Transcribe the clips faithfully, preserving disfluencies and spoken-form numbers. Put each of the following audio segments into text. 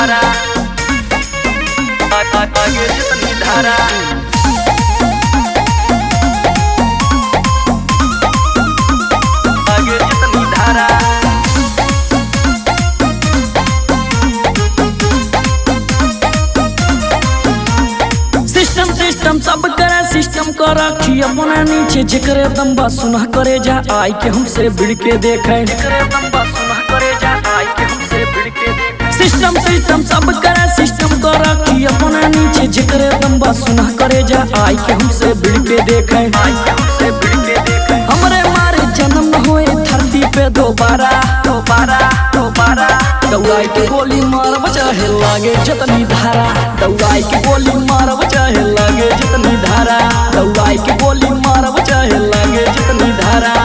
धारा आगे जितनी धारा आगे जितनी धारा सिस्टम सिस्टम सब करे सिस्टम को रखी अपना नीचे जिक्र दम्बा सुना करे जा आई के हमसे भिड़ के देखे सिस्टम सिस्टम सब करे सिस्टम को रखी अपना नीचे जिक्र दम्बा सुना करे जा आई के हमसे भिड़ के देखे हमरे मारे जन्म न हुए धरती पे दोबारा दोबारा दोबारा दौड़ाई के गोली मार बचाहे लागे जितनी धारा दौड़ाई के गोली मार बचाहे लागे जितनी धारा दौड़ाई के गोली मार बचाहे लागे जितनी धारा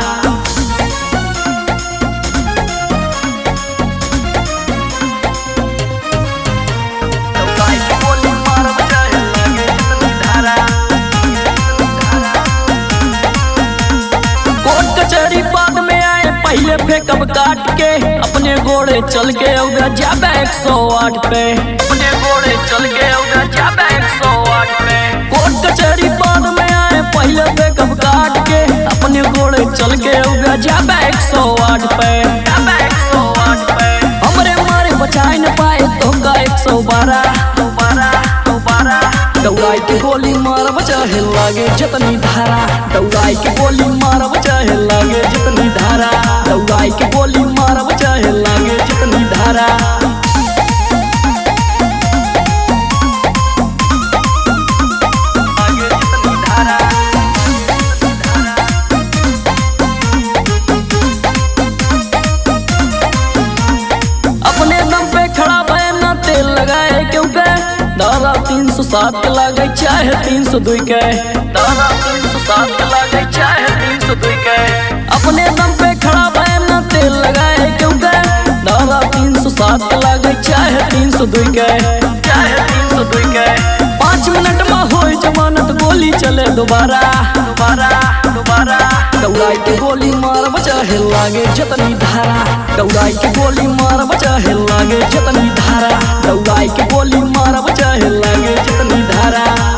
बाद में आए पहले फेंकब काट के अपने घोड़े चल के उगा जाबे एक सौ आठ पे अपने घोड़े चल के उगा जाबे एक सौ आठ पे कोर्ट कचहरी बाद में आए पहले फेंकब काट के अपने घोड़े चल के उगा जाबे एक सौ आठ पे एक सौ आठ पे हमरे मारे बचाए न पाए तो का एक सौ बारह दोबारा दोबारा दौड़ाई के गोली मार बचाहे लागे जितनी धारा दौड़ाई के गोली मार बचाहे लागे जितनी धारा दौड़ाई के गोली मार बचाहे लागे जितनी धारा अपने दम पे खड़ा भय ना तेल लगाए क्योंकि दादा तीन सौ सात के लागे चाहे तीन सौ दुई के दादा तीन सौ सात के लागे चाहे तीन सौ दुई के अपने दम पे खड़ा भय ना तेल लगाए क्योंकि दादा तीन सौ सात के लागे चाहे तीन सौ दुई के चाहे तीन सौ दुई के पाँच मिनट में हो जमानत गोली चले दोबारा दोबारा दोबारा दौड़ाई के गोली मार बचाहे लागे जितनी धारा दौड़ाई के गोली मार बचाहे लागे जितनी धारा दौड़ाई के गोली मार बचाहे लागे जितनी धारा।